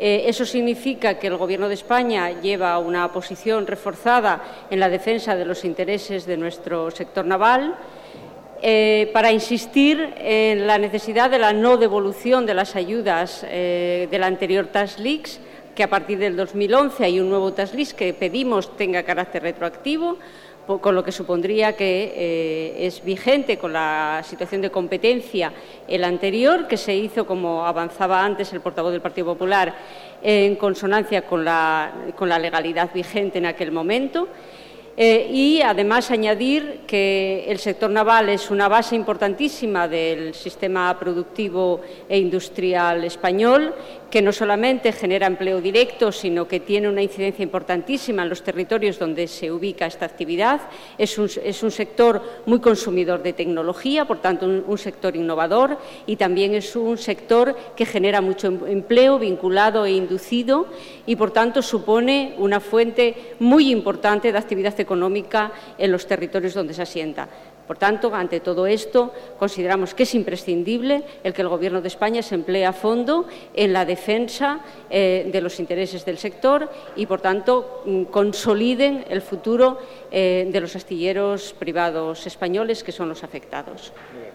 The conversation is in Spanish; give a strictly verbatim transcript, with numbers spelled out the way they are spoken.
Eh, eso significa que el Gobierno de España lleva una posición reforzada en la defensa de los intereses de nuestro sector naval, eh, para insistir en la necesidad de la no devolución de las ayudas eh, de la anterior Tax Leaks, que a partir del dos mil once hay un nuevo Tax Leaks que pedimos tenga carácter retroactivo, con lo que supondría que eh, es vigente con la situación de competencia el anterior, que se hizo, como avanzaba antes el portavoz del Partido Popular, en consonancia con la, con la legalidad vigente en aquel momento. Eh, y, además, añadir que el sector naval es una base importantísima del sistema productivo e industrial español, que no solamente genera empleo directo, sino que tiene una incidencia importantísima en los territorios donde se ubica esta actividad. Es un, es un sector muy consumidor de tecnología, por tanto, un, un sector innovador, y también es un sector que genera mucho empleo vinculado e inducido y, por tanto, supone una fuente muy importante de actividad económica en los territorios donde se asienta. Por tanto, ante todo esto, consideramos que es imprescindible el que el Gobierno de España se emplee a fondo en la defensa eh, de los intereses del sector y, por tanto, consoliden el futuro eh, de los astilleros privados españoles, que son los afectados.